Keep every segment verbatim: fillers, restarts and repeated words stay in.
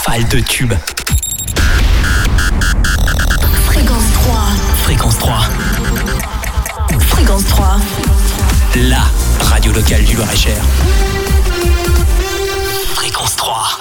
rafale de tubes. Fréquence trois. Fréquence trois. Fréquence trois. La radio locale du Loir-et-Cher. Fréquence trois.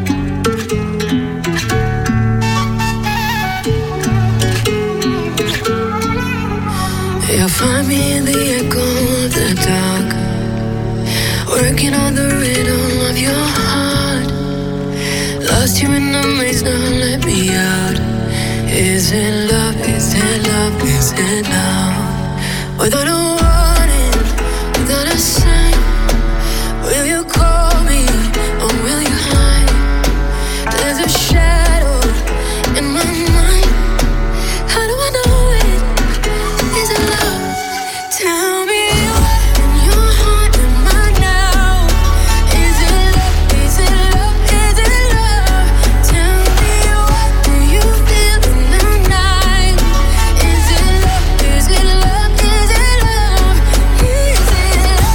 You'll find me in the echo of the dark, working on the rhythm of your heart. Lost you in the maze, now let me out. Is it love, is it love, is it love? Without a warning, without a sign, will you call me or will you hide? There's a shadow in my mind. How do I know it? Is it love? Tell me what in your heart am I now? Is it love? Is it love? Is it love? Tell me what do you feel in the night? Is it love? Is it love? Is it love? Is it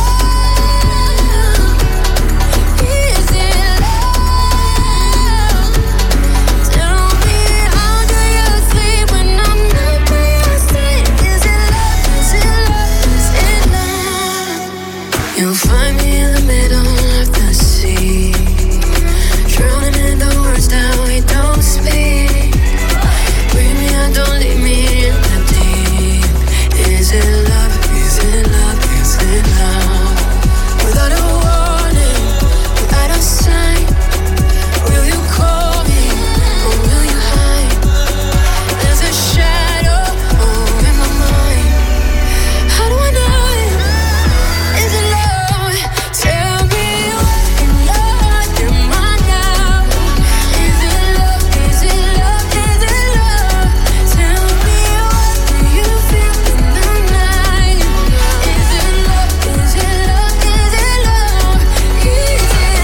love? Is it love? Tell me how do you sleep when I'm not by your side? Is it love? Is it love? Is it love? You'll find me in the middle of the sea, drowning in the words that we don't speak. Bring me out, don't leave me in the deep. Is it love? Is it love? Is it love? Without a warning, without a sign, will you call me or will you hide? There's a shadow over my mind. How do I know it? Is it love? Tell me what in your heart am I now? Is it love? Is it love? Is it love? Tell me what do you feel in the night? Is it love? Is it love? Is it love? Is it love? Is it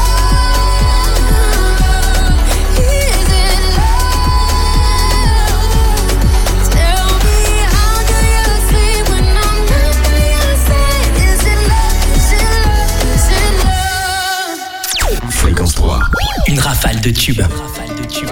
love? Tell me how do you sleep when I'm not by your side? Is it love? Is it love? Is it love? Fréquence trois. Une rafale de tubes. Une rafale de tubes.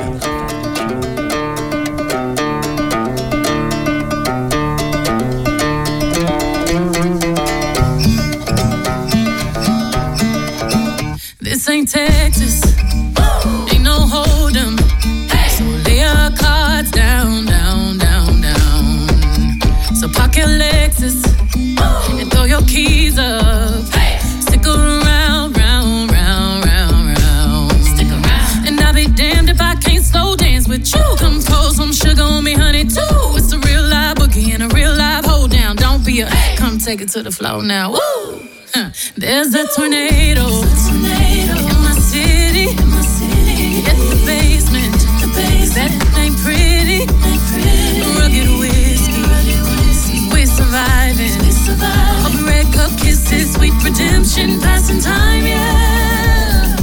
This ain't Texas, ain't no hold'em. So lay your cards down, down, down, down. So park your Lexus and throw your keys up. Stick around, round, round, round, round. Stick around. And I'll be damned if I can't slow dance with you. Come pour some sugar on me, honey, too. It's a real live boogie and a real live hold down. Don't be a, come take it to the floor now. Woo! Huh. There's a tornado, tornado in my city, in my city. Hit the basement, the basement. That ain't pretty, ain't pretty. Rugged whiskey, rugged whiskey. We're surviving, we're surviving. Of red cup kisses, sweet redemption, passing time, yeah.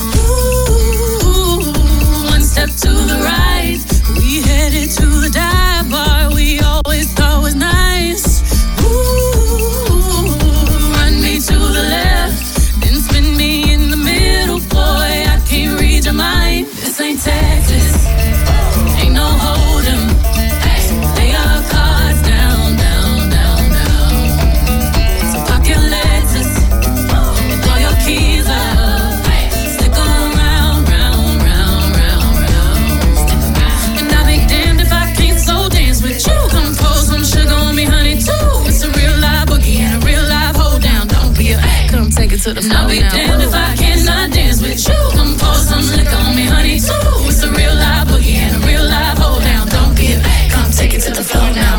Ooh, one step to the right, we headed to the dive bar we always thought was nice. Ooh, run me to the left, then spin me in the middle, boy, I can't read your mind. This ain't Texas, ain't no hold'em. So lay your cards down, down, down, down. So park your Lexus and throw your keys up. Stick around, round, round, round, round. Stick around. And I'll be damned if I can't slow dance with you. Come pour some sugar on me, honey, too. It's a real live boogie and a real live hold down. Don't be a, come take it to the floor now. I'll be damned if I cannot dance with you. Come pour some liquor on me, honey, too. It's a real live boogie and a real live hold down. Don't be a, come take it to the floor now.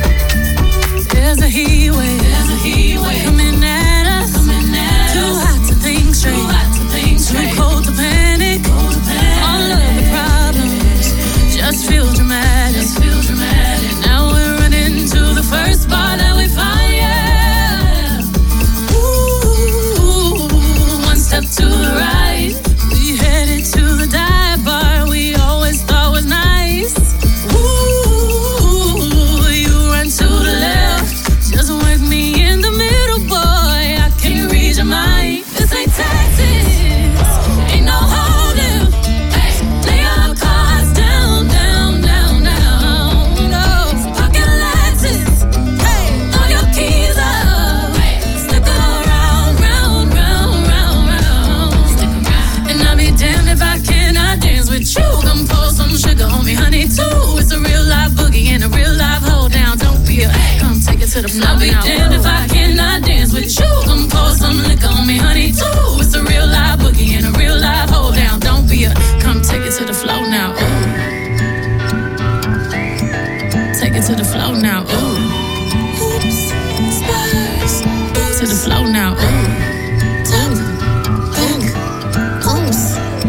There's a heat wave, there's a heat wave coming at us, coming at us. Too hot to the floor. I'll be damned if I cannot dance with you. Come pour some liquor on me, honey, too. It's a real live boogie and a real live hold down. Don't be a, come take it to the floor now. Ooh. Take it to the floor now. Ooh. Oops, spurs. To the floor now. Ooh. Top, back, oops.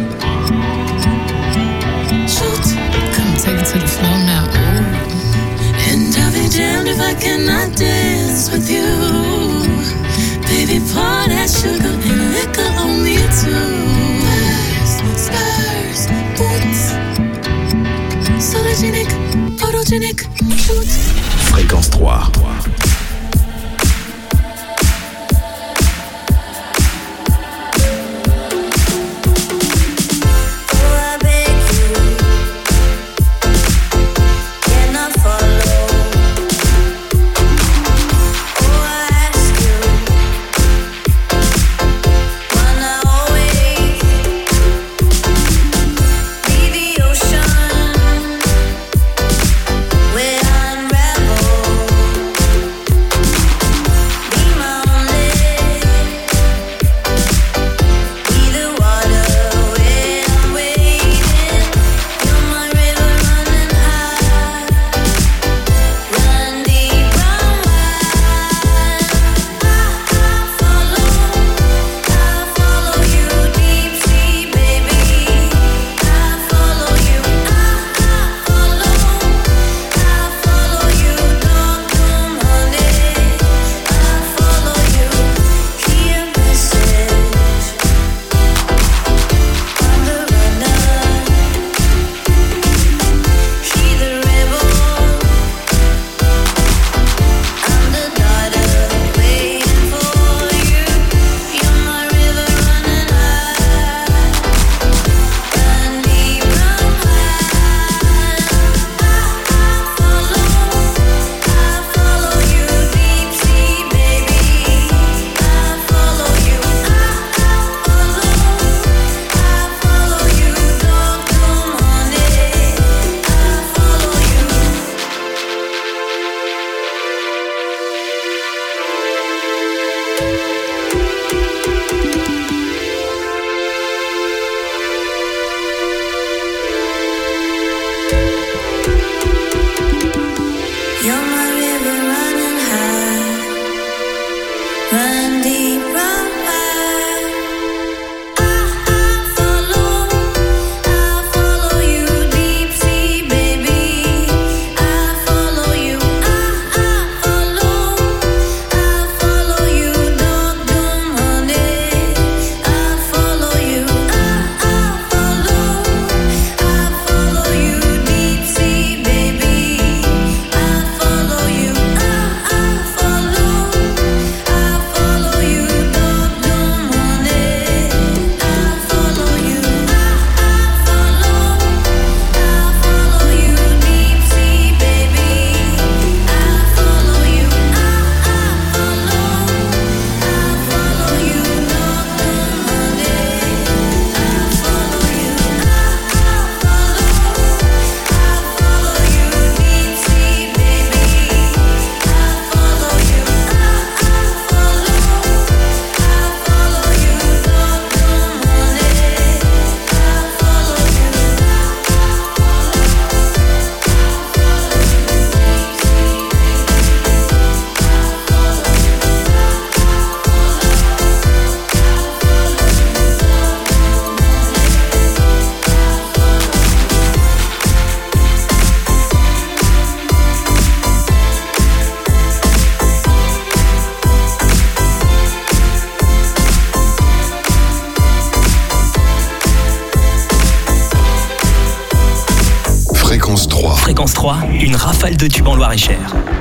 Shoot. Come take it to the floor now. Ooh. And I'll be damned if I cannot dance with you. Baby, pour that sugar and liquor on me too. Spurs, spurs, boots. Sologenic, photogenic, shoot. Fréquence trois. Fréquence trois, une rafale de tubes en Loir-et-Cher.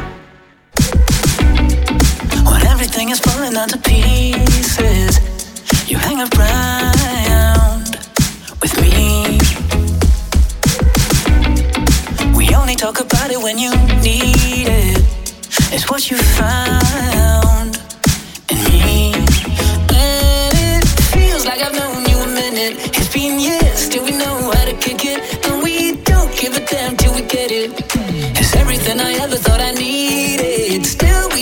When everything is falling into pieces, you hang around with me. We only talk about it when you need it. It's what you found in me. And it feels like I've known you a minute. It's been years, still we know how to kick it. And we don't give a damn till we get it. It's everything I ever thought I needed. Still we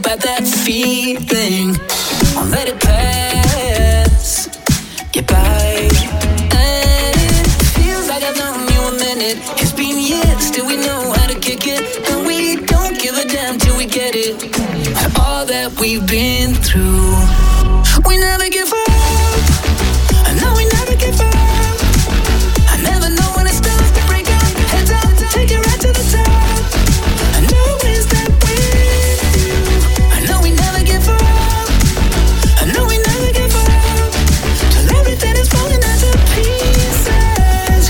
about that feeling. Won't let it pass you by. And it feels like I've known you a minute. It's been years, still we know how to kick it. And we don't give a damn till we get it. All that we've been through, we never give up. I know we never give up. I never know when it starts to break up. Heads up, take it right to the top. I know it's that with you. I know we never give up. I know we never give up. Till everything is falling into pieces.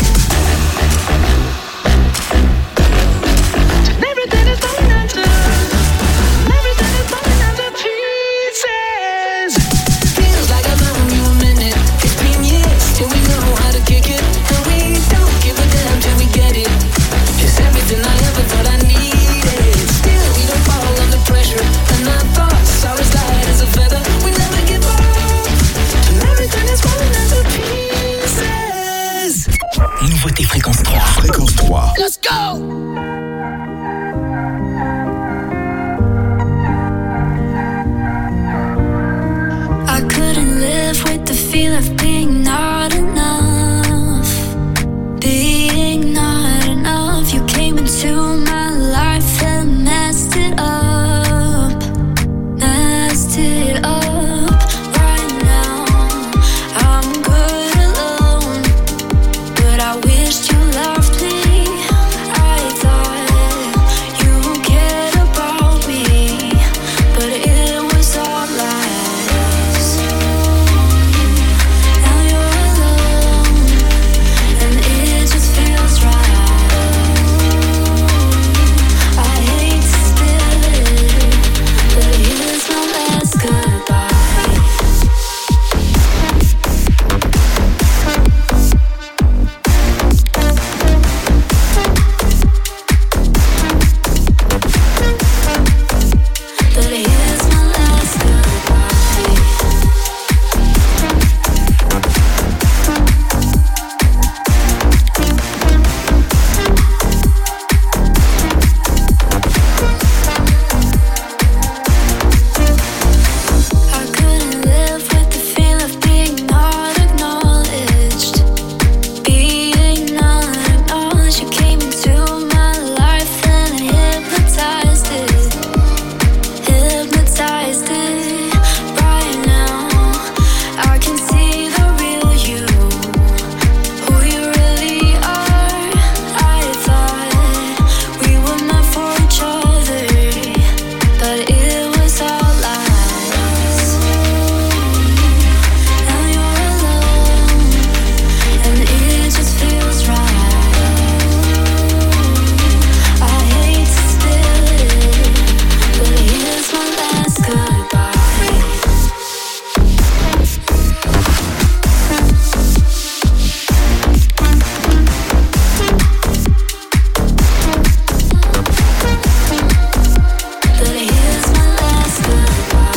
Till everything is falling into. Everything is falling into pieces. Feels like I've known you a minute. It's been years till we know how to kick it. And we don't give a damn till we get it. It's everything I ever thought I needed. Still we don't fall under pressure. And our thoughts are as light as a feather. We never give up. Till everything is falling into pieces. Nouveauté Fréquence trois. Fréquence trois. Let's go! I couldn't live with the feel of being not enough. Being not enough. You came into my life and messed it up. Messed it up. Right now, I'm good alone. But I wished you loved me. I thought you cared about me. But it was all lies. Now you're alone, and it just feels right. I hate to spill it, but here's my last goodbye. But here's my last goodbye. I couldn't live with the feel of being not acknowledged. Being not acknowledged. You came into my life and I hypnotized it. Hypnotized it. Right now, I can see the real you. Who you really are. I thought we were meant for each other. But it was all lies. Now you're alone, and it just feels right. I hate to spill it, but here's my last goodbye. But here's my last goodbye.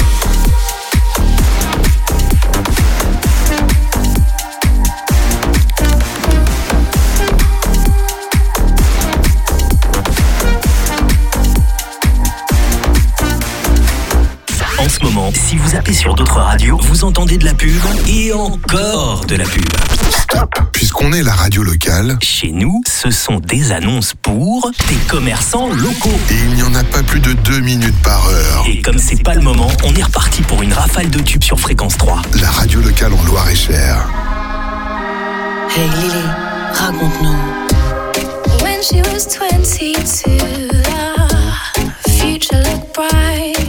En ce moment, si vous appelez sur d'autres radios, vous entendez de la pub et encore de la pub. Stop. Puisqu'on est la radio locale, Chez nous, ce sont des annonces pour des commerçants locaux. et il n'y en a pas plus de deux minutes par heure. Et comme c'est pas le moment, on est reparti pour une rafale de tubes sur Fréquence trois. La radio locale en Loir-et-Cher. Hey Lily, raconte-nous. When she was twenty-two, the future looked bright.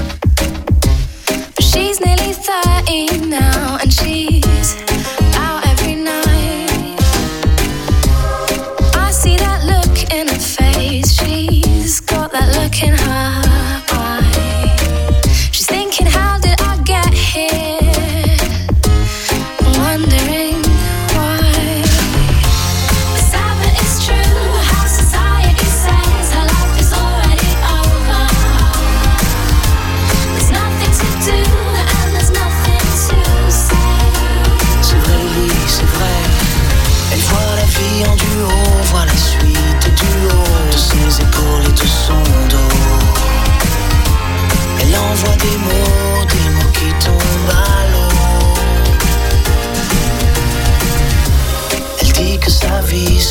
But she's nearly thirty now, and she's out every night. I see that look in her face. She's got that look in her eye. She's thinking, how did I get here? Wondering why. It's sad but it's true how society says her life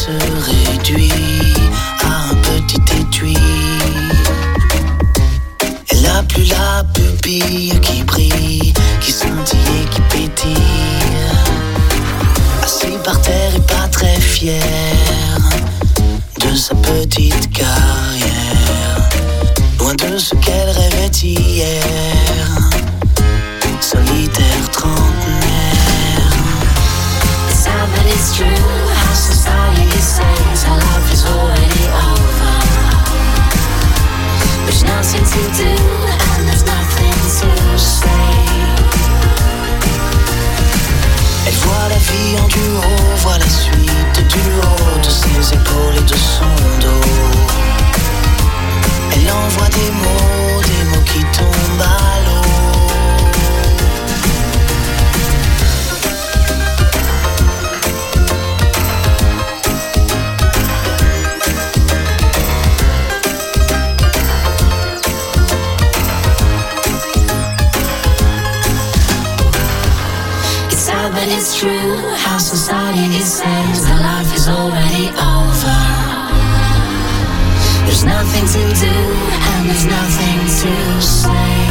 se réduit à un petit étui. Elle a plus la pupille qui brille, qui scintille et qui pétille. Assis par terre et pas très fière de sa petite carrière, loin de ce qu'elle rêvait hier, solitaire trentenaire. It's sad but it's true, how society says our life is already over. There's nothing to do and there's nothing to say. Elle voit la vie en duo, voit la suite du haut de ses épaules et de son dos. Elle envoie des mots, des mots qui tombent à l'eau. But it's true, how society says our life is already over. There's nothing to do and there's nothing to say.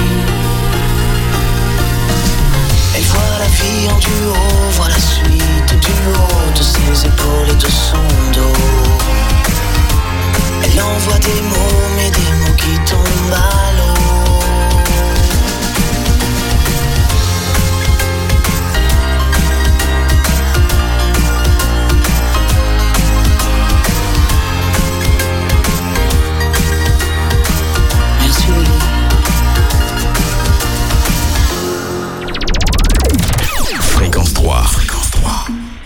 Elle voit la vie en duo, voit la suite du haut de ses épaules et de son dos. Elle envoie des mots, mais des mots qui tombent à l'eau. Fréquence trois. Fréquence trois.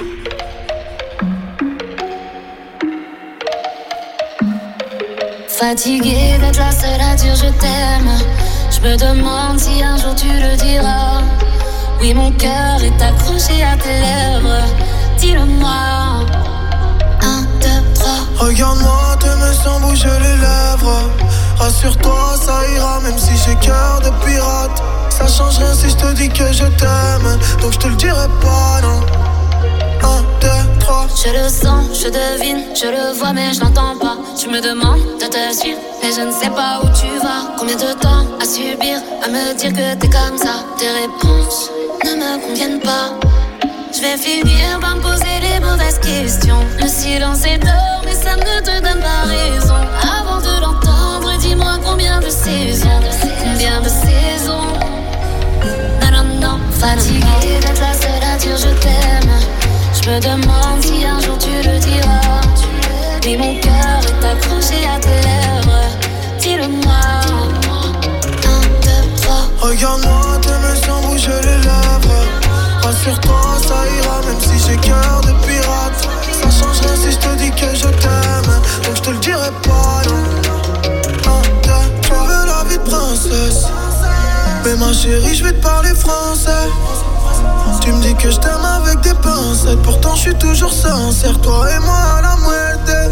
Fatiguée d'être la seule à dire je t'aime, je me demande si un jour tu le diras. Oui, mon cœur est accroché à tes lèvres, dis-le-moi. Un, deux, trois. Regarde-moi, t'aimes sans bouger les lèvres. Rassure-toi, ça ira même si j'ai cœur de pirate. Ça change rien si je te dis que je t'aime, donc je te le dirai pas, non. Un, deux, trois. Je le sens, je devine, je le vois mais je l'entends pas. Tu me demandes de te suivre, mais je ne sais pas où tu vas. Combien de temps à subir, à me dire que t'es comme ça. Tes réponses ne me conviennent pas. Je vais finir par me poser les mauvaises questions. Le silence est d'or, mais ça ne te donne pas raison. Avant de l'entendre, dis-moi combien de saisons, combien de saisons. Non, non, non, fatiguée d'être la seule à dire je t'aime. Je me demande si un jour tu le diras. Mais mon cœur est accroché à tes lèvres, dis-le-moi. Un, deux, trois. Regarde-moi, t'aimes sans bouger les lèvres. Rassure-toi, ça ira même si j'ai cœur de pirate. Ça change rien si je te dis que je t'aime, donc je te le dirai pas, non. Un, deux, trois. Je veux la vie de princesse, mais ma chérie, je vais te parler français. Tu me dis que je t'aime avec des pincettes, pourtant je suis toujours sincère. Toi et moi à la moitié.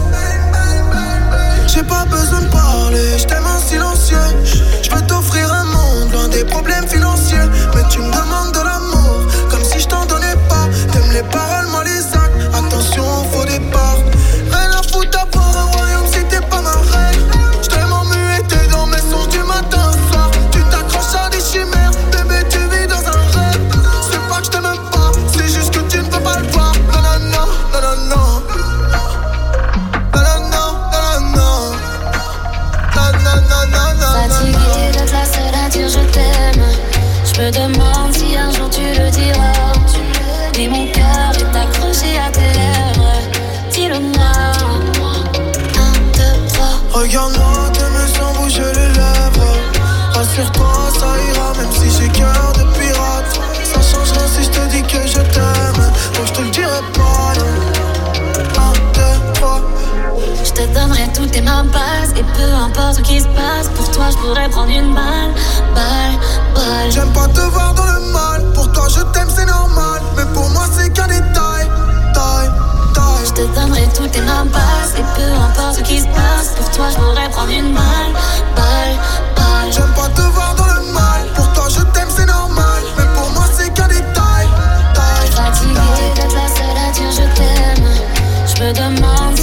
J'ai pas besoin de parler, je t'aime en silencieux. Je veux t'offrir un monde loin des problèmes financiers, mais tu me demandes de l'amour comme si je t'en donnais pas. T'aimes les paroles, moi les actes. Attention au faux départ. Rien à foutre d'avoir un royaume si t'es pas ma reine. Je t'aime en muet, t'es dans mes songes du matin au soir. Tu t'accroches à des chimères, bébé tu vis dans un rêve. C'est pas que je t'aime pas, c'est juste que tu ne peux pas le voir. Non non non, non non non. Fatiguée d'être la seule à dire je t'aime. Je me demande si un jour tu le diras. Mais mon cœur est accroché à tes lèvres, dis-le-moi. Un, deux, trois. Regarde-moi, t'aimes sans bouger les lèvres. Rassure-toi, ça ira même si j'ai cœur de pirate. Ça change rien si je te dis que je t'aime, donc je te le dirai pas, non. Un, deux, trois. Je te donnerai toutes tes mains basses. Et peu importe ce qui se passe, pour toi je pourrais prendre une balle, balle, balle. J'aime pas te voir dans le mal. Pour toi je t'aime c'est normal, mais pour moi c'est qu'un détail. Taille, taille. Je te donnerai toutes tes mains basses. Et peu importe ce qui se passe, pour toi je pourrais prendre une balle, balle, balle. J'aime pas te voir dans le mal. Pour toi je t'aime c'est normal, mais pour moi c'est qu'un détail. Taille, fatiguée d'être la seule à dire je t'aime. Je me demande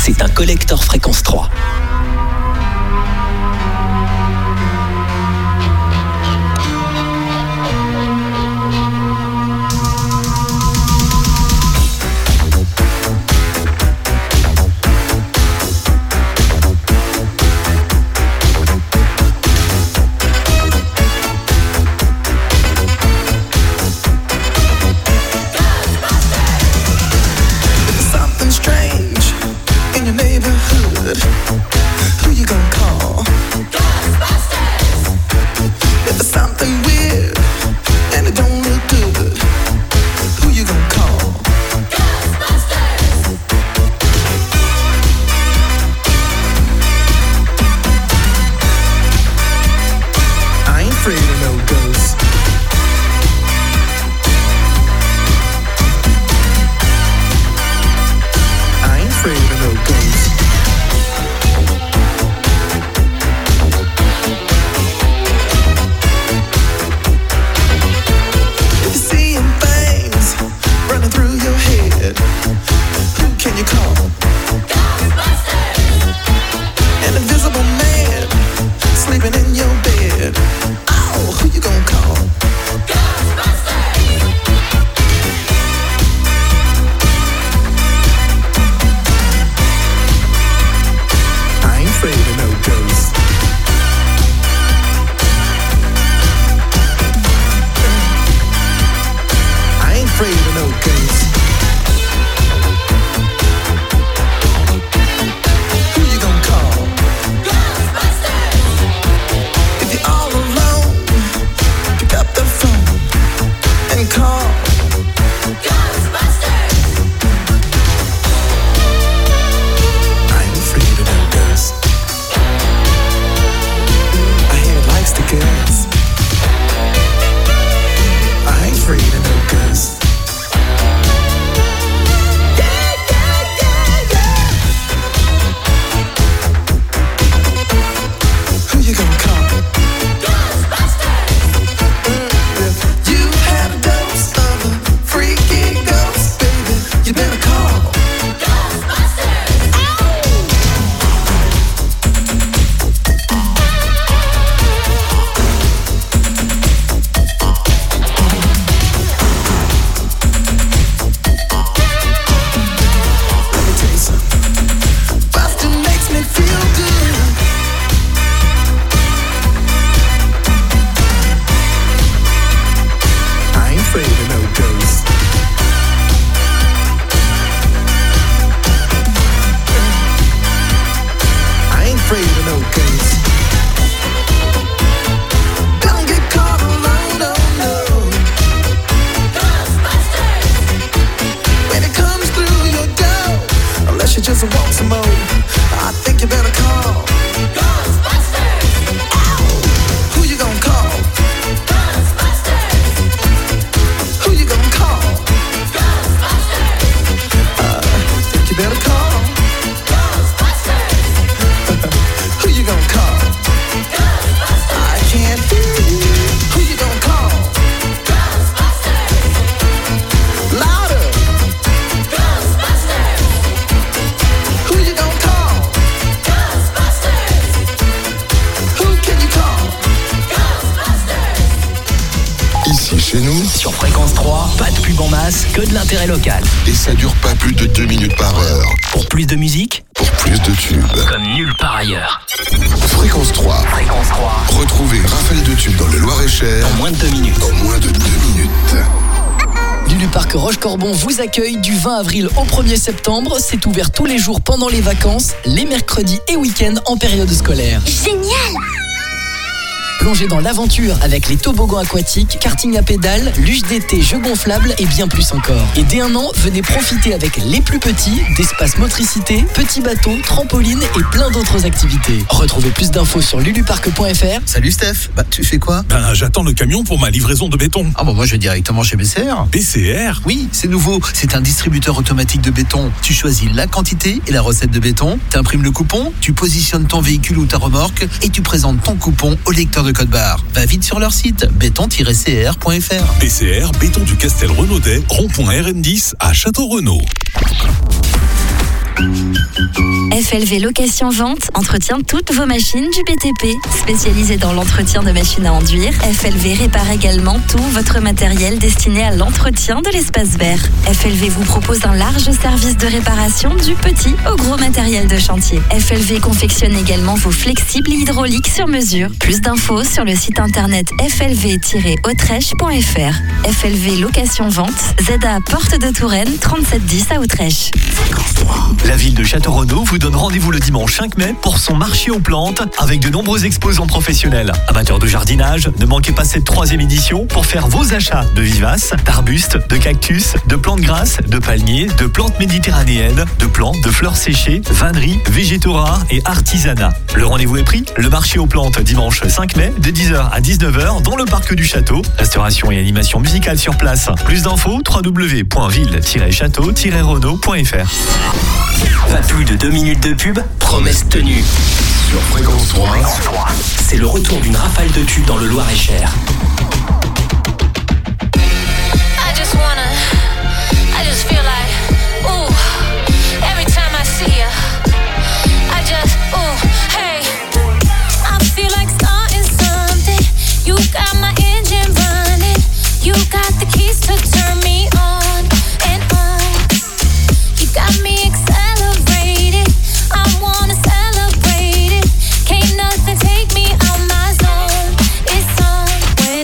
c'est un collector fréquence trois. Que de l'intérêt local. Et ça dure pas plus de deux minutes par heure. Pour plus de musique, pour plus de tubes. Comme nulle part ailleurs. Fréquence trois. Fréquence trois. Retrouvez une rafale de tubes dans le Loir-et-Cher. En moins de deux minutes. En moins de deux minutes. Luluparc Roche-Corbon vous accueille du vingt avril au premier septembre. C'est ouvert tous les jours pendant les vacances, les mercredis et week-ends en période scolaire. Génial! Plongez dans l'aventure avec les toboggans aquatiques, karting à pédales, luge d'été, jeux gonflables et bien plus encore. Et dès un an, venez profiter avec les plus petits d'espace motricité, petits bateaux, trampolines et plein d'autres activités. Retrouvez plus d'infos sur luluparc point f r. Salut Steph, bah tu fais quoi? Ben j'attends le camion pour ma livraison de béton. Ah bon, moi je vais directement chez B C R. B C R? Oui, c'est nouveau, c'est un distributeur automatique de béton. Tu choisis la quantité et la recette de béton, t'imprimes le coupon, tu positionnes ton véhicule ou ta remorque et tu présentes ton coupon au lecteur de code barre. Va vite sur leur site béton tiret c r point f r. B C R, béton du Castel Renaudet, rond-point R N dix à Château-Renaud. F L V Location Vente entretient toutes vos machines du B T P. Spécialisé dans l'entretien de machines à enduire, F L V répare également tout votre matériel destiné à l'entretien de l'espace vert. F L V vous propose un large service de réparation du petit au gros matériel de chantier. F L V confectionne également vos flexibles hydrauliques sur mesure. Plus d'infos sur le site internet f l v tiret autrèche point f r. F L V Location Vente, Z A Porte de Touraine, trente-sept dix à Autrèche. La ville de Château-Renaud vous donne rendez-vous le dimanche cinq mai pour son marché aux plantes avec de nombreux exposants professionnels. Amateurs de jardinage, ne manquez pas cette troisième édition pour faire vos achats de vivaces, d'arbustes, de cactus, de plantes grasses, de palmiers, de plantes méditerranéennes, de plantes, de fleurs séchées, vanneries, végétaux rares et artisanat. Le rendez-vous est pris, le marché aux plantes dimanche cinq mai de dix heures à dix-neuf heures dans le parc du château. Restauration et animation musicale sur place. Plus d'infos, w w w point ville tiret château tiret renaud point f r. Pas plus de deux minutes de pub, promesse tenue. Sur Fréquence trois, c'est le retour d'une rafale de tubes dans le Loir-et-Cher. I just wanna, I just feel like, ooh, every time I see ya, I just, ooh, hey, I feel like starting something. You got my engine running, you got the keys to turn me on and on. You got me accelerated, I wanna celebrate it. Can't nothing take me out my zone. It's on when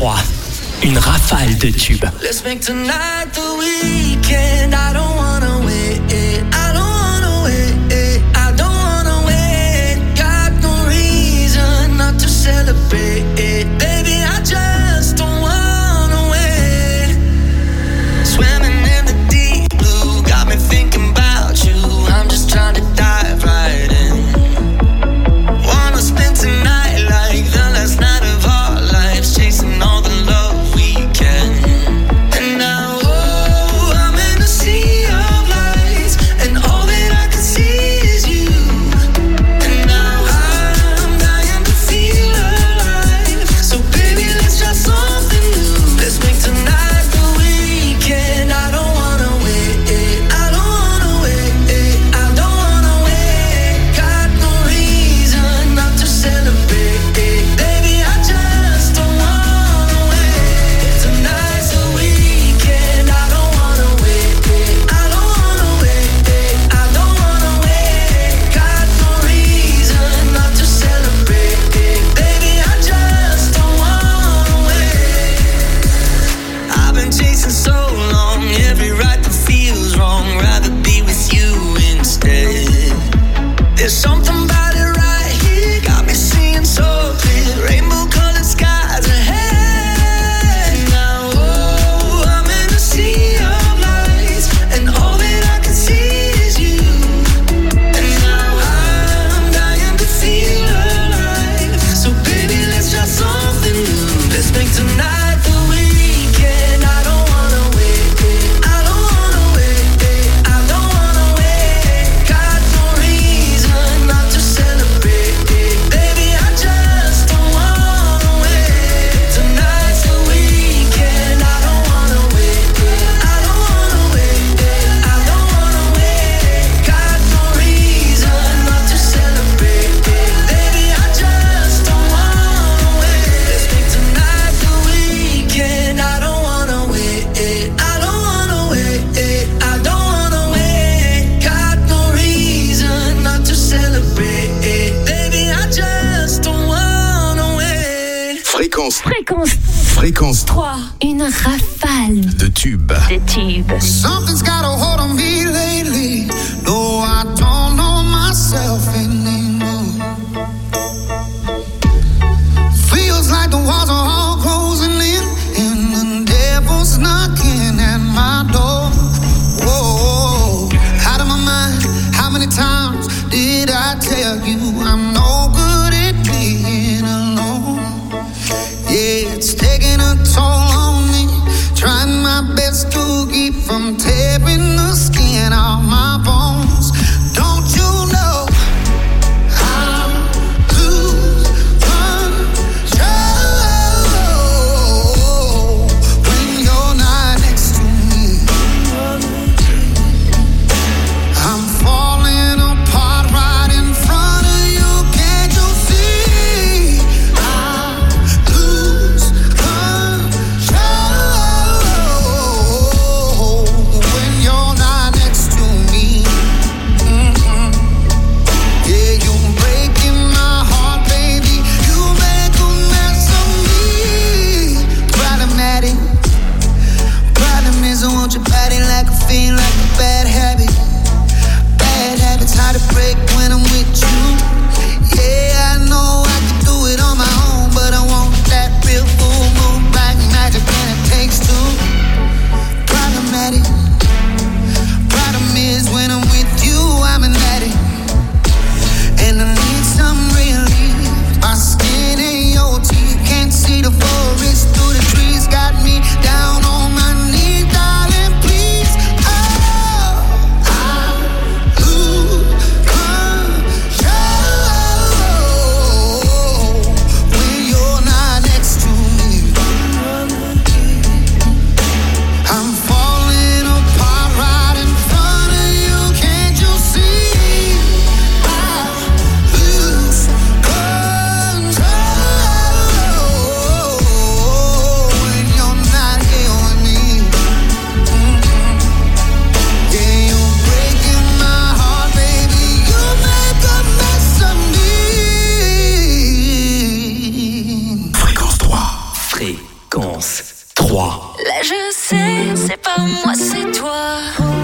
trois. Une rafale de tubes. Let's make tonight the weekend. I don't wanna wait. I don't wanna wait. I don't wanna wait. Got no reason not to celebrate. Baby, I just don't wanna wait. Swimming in the deep blue got me thinking about you. I'm just trying to dive right in. Wanna spend tonight like the last night of our lives, chasing all the love. And now, oh, I'm in a sea of lights, and all that I can see is you. And now I'm dying to feel alive. So baby, let's try something new. Let's make tonight the weekend. I don't wanna wait. I don't wanna wait. I don't wanna wait. Got no reason not to celebrate. Baby, I just don't wanna wait. Tonight's the weekend. I don't wanna wait. I don't wanna wait. I don't wanna wait. Got no reason not to celebrate. Baby, I just don't wanna wait. I've been chasing so long, every right that feels wrong. Rather be with you instead. There's something about it right here, got me seeing so clear. Rainbow colored skies ahead. Now, oh, I'm in a sea of lights, and all that I can see is you. And now I'm dying to feel alive. So baby, let's try something new. Let's make tonight the weekend. I don't wanna wait. I don't wanna wait. I don't wanna wait. Got no reason not to celebrate. Baby, I just don't wanna wait. Tonight's the weekend. I don't wanna wait. I don't wanna wait. I don't wanna wait. Got no reason not to celebrate. Baby, I just don't wanna wait. Let's make tonight the weekend. I don't wanna wait. I don't wanna wait. I don't wanna wait. Got no reason not to celebrate. Baby, I just don't wanna wait. Fréquence. Fréquence Fréquence trois. Une rafale de tubes. de tubes. Something's got a hold on me lately. No, I don't know myself anymore. Feels like the walls are all closing in, and the devil's knocking at my door. Whoa, out of my mind. How many times did I tell you I'm no good at being alone? Yeah, it's taking a toll on me. Trying my best to keep from tearing the skin off my bones. Don't you know I lose control when you're not next to me? I'm falling apart right in front of you. Can't you see? I lose control when you're not next to me. Mm-mm. Yeah, you're breaking my heart, baby. You make a mess of me. Problematic. Problem is I want your body like a fiend, like a bad habit. Bad habits hard to break when I'm with you. Yeah, I know I can do it on my own, but I want that real full moon black magic, and it takes two. Problematic. Problem is when I'm with you, I'm an addict, and I need some relief. My skin ain't your teeth, can't see the forest through the trees. Got me down on my knees, darling, please. Oh, I lose control trois. Là je sais, c'est pas moi, c'est toi.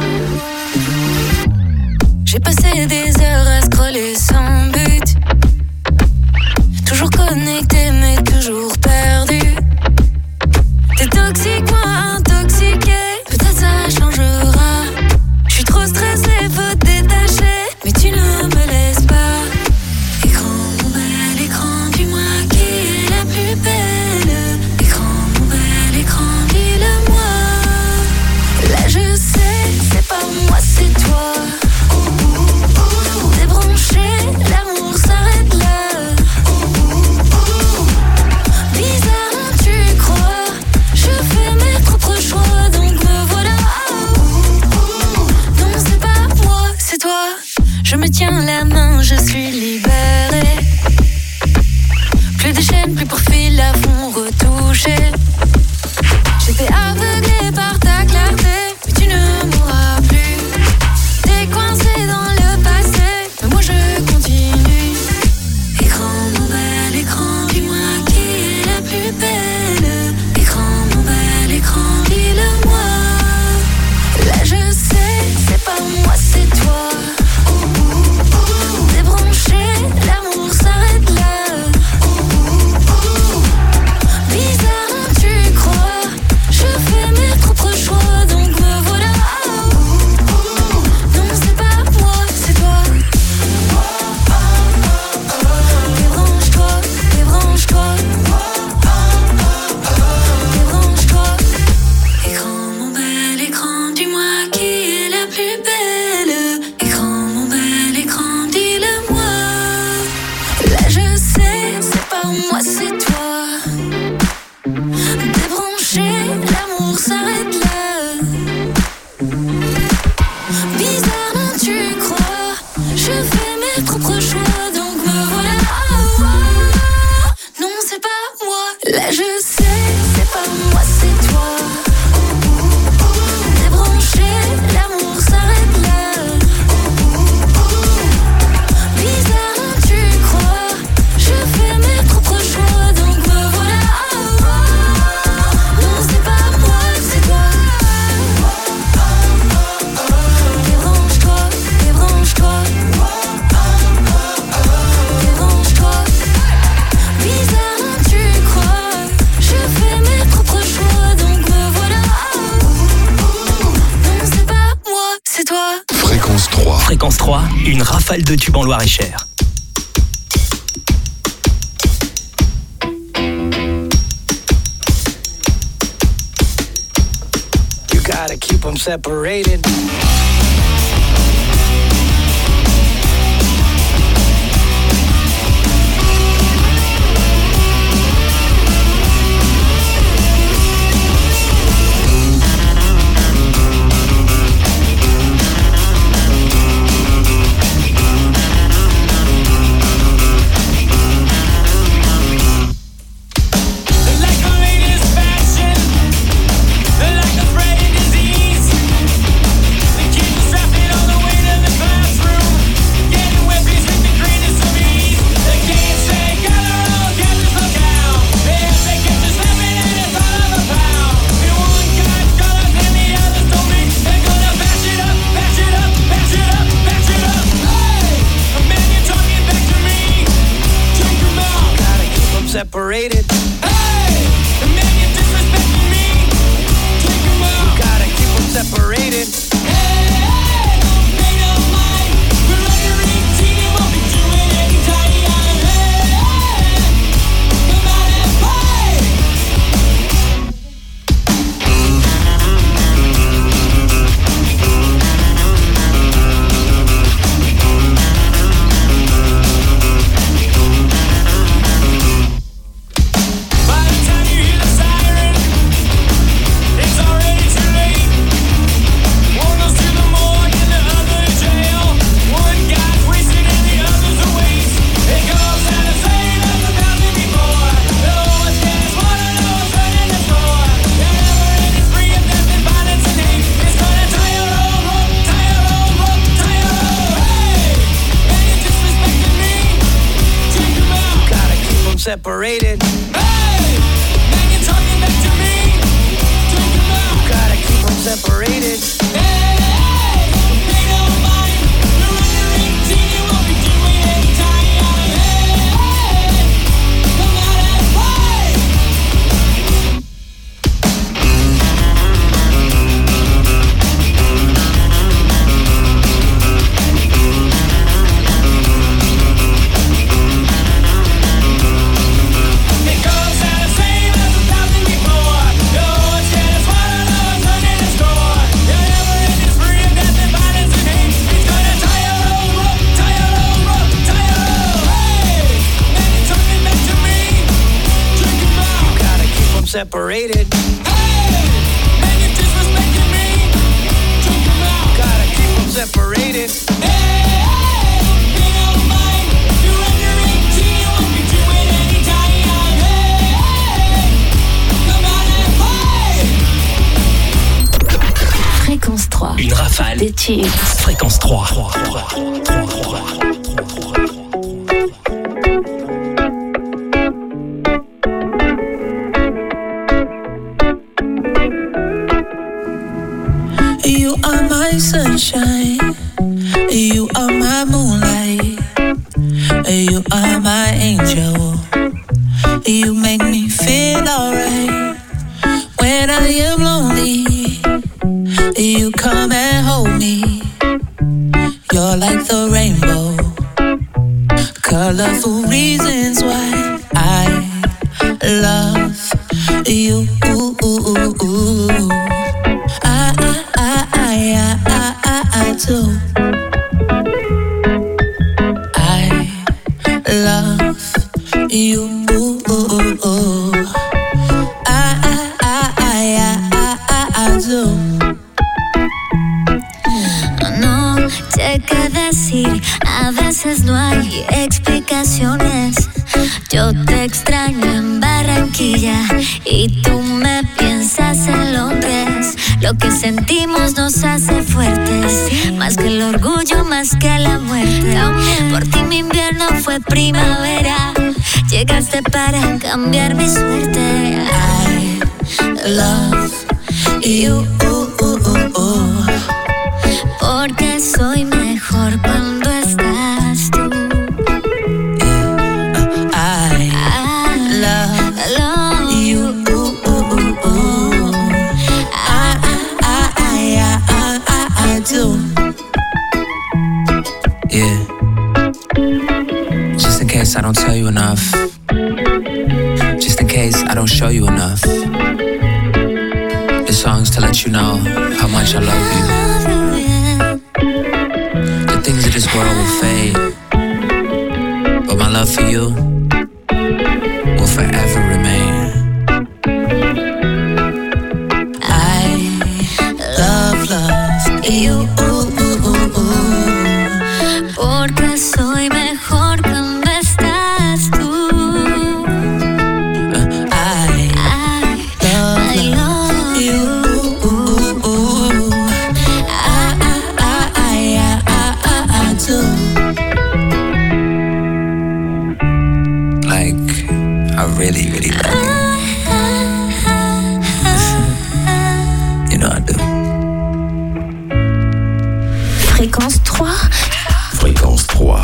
J'ai passé des heures à scroller sans but. Toujours connecté mais toujours perdu. T'es toxique, moi intoxiqué. Peut-être ça changera. J'suis trop stressée, faut te détacher. Mais tu ne me laisses pas. Écran, mon bel écran, dis-moi qui est la plus belle. Écran, mon bel écran, dis-le-moi. Là je sais, c'est pas moi, c'est toi. Débranché, l'amour s'arrête là. Bizarre, non tu crois. Je fais mes propres choix, donc me voilà. Non c'est pas moi, c'est toi. Je me tiens la main, je suis libérée. Plus de chaînes, plus pour fil à fond retouché. J'étais aveuglée par ta clarté, mais tu ne mourras plus. T'es coincé dans le passé, mais moi je continue. Écran, mon bel écran, dis-moi qui est la plus belle. Écran, mon bel écran, dis-le-moi. Là je sais, c'est pas moi, c'est toi. Débranché, l'amour s'arrête là. Bizarre, non tu crois. Je fais mes propres choix, donc me voilà. Non c'est pas moi, c'est toi. Débranche-toi, débranche-toi. Débranche-toi. Écran, mon bel écran, dis-moi qui est la plus belle. Écran, mon bel écran, dis-le-moi. Là je sais, c'est pas moi, c'est toi. Débranché, l'amour s'arrête là. Bizarre, non tu crois. Je fais mes propres choix, donc me voilà. Non c'est pas moi. Là je sais, c'est pas moi, c'est toi. Débranché, l'amour s'arrête là. Bizarre, non tu crois. Je fais mes propres choix, donc me voilà. Non c'est pas moi, c'est toi. Débranche-toi, débranche-toi. Débranche-toi. Bizarre, non tu crois. Je fais mes propres choix, donc me voilà. Non c'est pas moi, c'est toi. Fréquence trois. Fréquence trois, une rafale de tubes en Loir-et-Cher. You gotta keep them separated. Like the latest fashion, like a brain disease. The kids are strapping on the way to the classroom, getting wet between the greenness of ease. They can't say gather all, gather look out. If they get to slapping and it's all of a pound. And one guy's got up and the others told me they're gonna bash it up, bash it up, bash it up, bash it up. Hey, man, you're talking back to me. Take them out. Gotta keep them separated. Hey, man, you're disrespecting me. Take them out. Gotta keep them separated. Hey, hey, don't pay no mind. We're under eighteen, won't be doing any tiny island. Hey, hey, come out and play. By the time you hear the siren, it's already too late. One goes to the morgue and the other to jail. One guy's wasted and the other's a waste. It goes out of saying that's about to be more. No one's getting smarter, no one's running the store. That never-ending spree of death and violence and hate is gonna tie your own up, tie your own up, tie your own. Hey, and you're disrespecting me. Take them out. Gotta keep them separated. Hey, man, you're talking back to me. separated. Gotta keep them separated. Fréquence trois. Une rafale. Des tubes. Fréquence trois. You are my sunshine. You are my moonlight. You are my angel. You make me feel alright. When I am lonely, you come and hold me. You're like the rainbow. Colorful reasons why I love you. I, I, I, I, I, I, I do. I love you. I, I, I, I, I, I, I do. No sé qué decir, a veces no hay explicaciones. Yo te extraño en Barranquilla y tú me piensas en Londres. Lo que sentimos nos hace fuertes, más que el orgullo, más que la muerte. Por ti mi invierno fue primavera, llegaste para cambiar mi suerte. I love you. Porque soy mejor cuando estás tú. I, I love, love you. I, I, I, I, I, I do. Yeah. Just in case I don't tell you enough. Just in case I don't show you enough. This song's to let you know how much I love you. The things of this world will fade, but my love for you will forever remain. I love, love you. Porque soy mejor cuando estás tú. I, I love, I love you. I, I, I, I, I, I do. Like, I really, really love you. You know I do. Fréquence trois. Fréquence trois.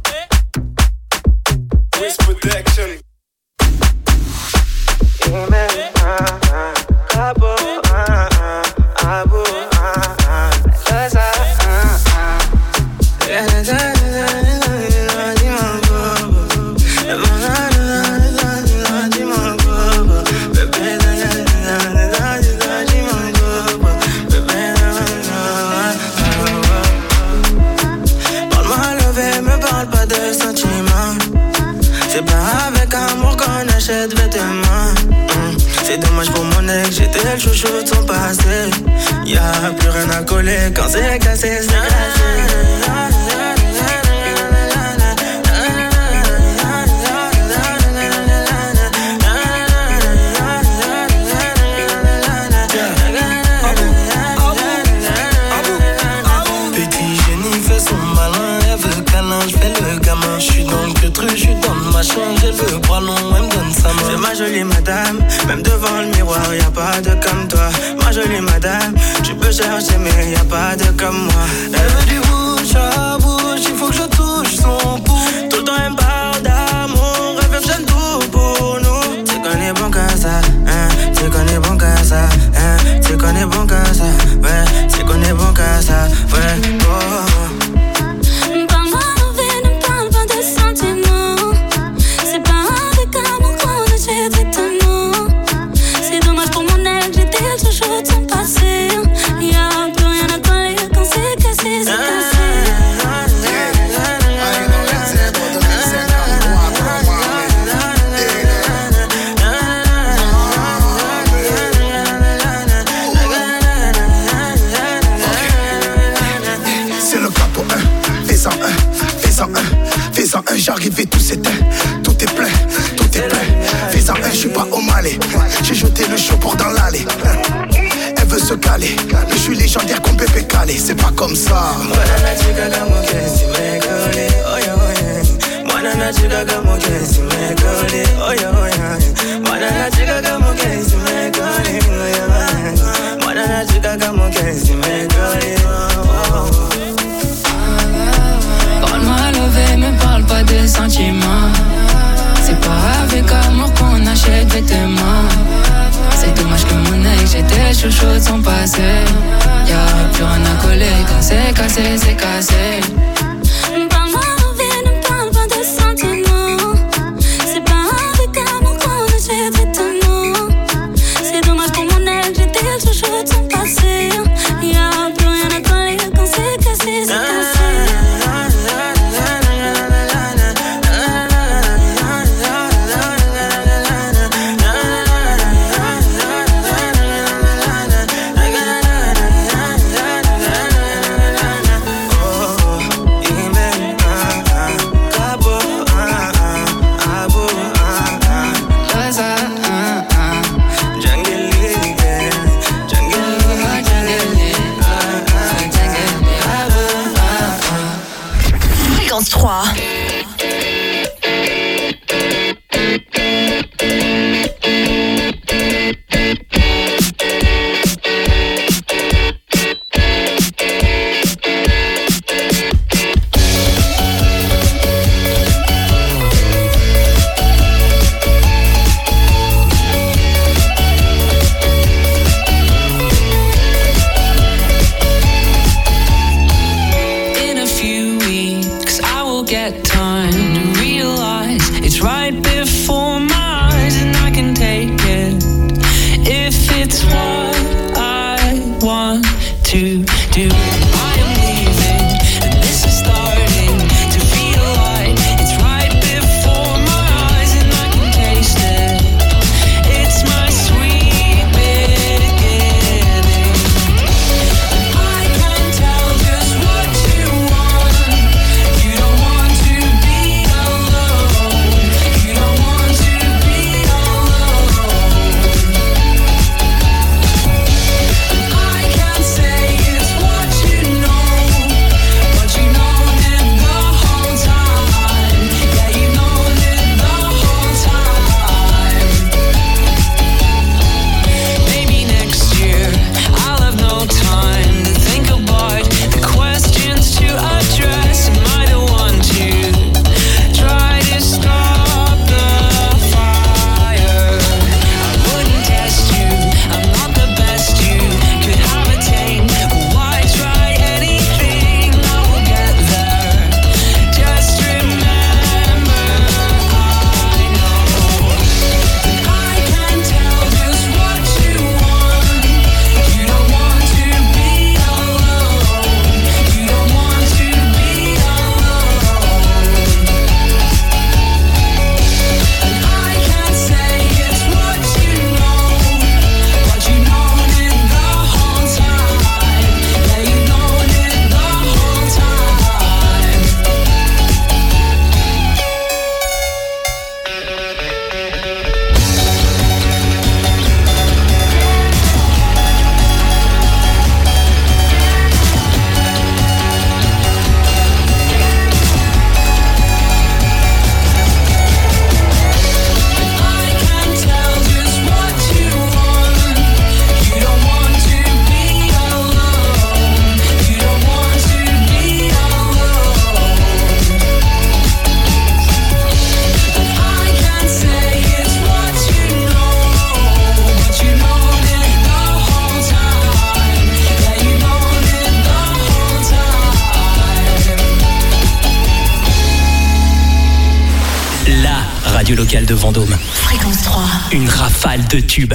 C'est pas avec amour qu'on achète vêtements. mm. C'est dommage pour mon ex, j'étais le chouchou de son passé. Y'a plus rien à coller quand c'est cassé, c'est glacé. J'suis dans le que truc, j'suis dans le machin, j'ai le bras long, elle me donne sa main. C'est ma jolie madame, même devant le miroir, y'a pas de comme toi. Ma jolie madame, tu peux chercher mais y'a pas de comme moi. Elle veut du bouche à bouche, il faut que je touche son pouls. Tout le temps elle me parle d'amour, elle veut que j'aime tout pour nous. C'est qu'on est bon qu'à ça, hein, c'est qu'on est bon qu'à ça, hein, c'est qu'on est bon qu'à ça, ouais, c'est qu'on est bon qu'à ça, ouais, oh. C'est dommage pour mon ex, j'étais le chouchou de son passé. Y'a plus rien à coller quand c'est cassé, c'est cassé. calé. Mais je suis légendaire comme Pépé Calé, c'est pas comme ça. Banana chica como que si me cole, oye oye. Banana chica como que si me cole, oye oye. Banana chica como que si me cole, oye oye. Banana chica como que si me cole. Parle-moi levé, mais parle pas de sentiments. C'est pas avec amour qu'on achète vêtements. C'est dommage que mon œil, j'étais chouchou de son passé. Y'a plus rien à coller, quand c'est cassé, c'est cassé. Parle-moi levé, ne parle pas de sentiments. C'est pas avec amour qu'on achète vêtements. C'est dommage pour mon œil, j'étais chouchou de son passé. Y'a plus rien à coller, quand c'est cassé, c'est cassé. trois. Locale de Vendôme. Fréquence trois. Une rafale de tubes.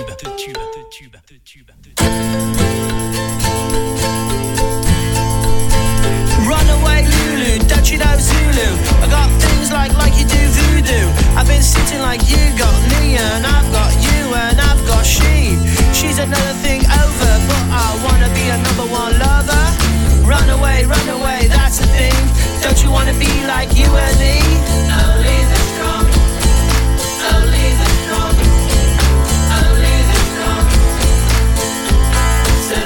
Runaway Lulu, don't you know Zulu? I got things like like you do voodoo. I've been sitting like you got me, and I've got you, and I've got she. She's another thing over, but I wanna be a number one lover. Run away, run away, that's the thing. Don't you wanna be like you and me? Only the strong. Only the strong, only the strong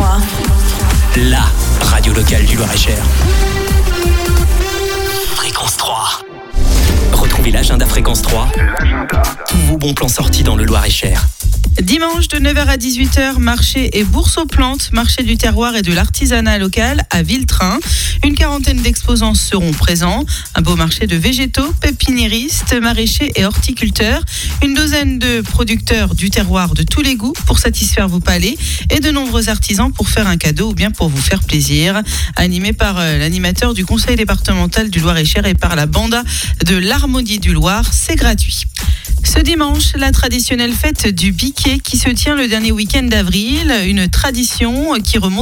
trois. La radio locale du Loir-et-Cher. Fréquence trois. Retrouvez l'agenda Fréquence trois. Tous vos bons plans sortis dans le Loir-et-Cher. Dimanche de neuf heures à dix-huit heures, marché et bourse aux plantes, marché du terroir et de l'artisanat local à Villetrain. Une quarantaine d'exposants seront présents. Un beau marché de végétaux, pépiniéristes, maraîchers et horticulteurs. Une douzaine de producteurs du terroir de tous les goûts pour satisfaire vos palais et de nombreux artisans pour faire un cadeau ou bien pour vous faire plaisir. Animé par l'animateur du conseil départemental du Loir-et-Cher et par la banda de l'Harmonie du Loir, c'est gratuit. Ce dimanche, la traditionnelle fête du Biquet qui se tient le dernier week-end d'avril, une tradition qui remonte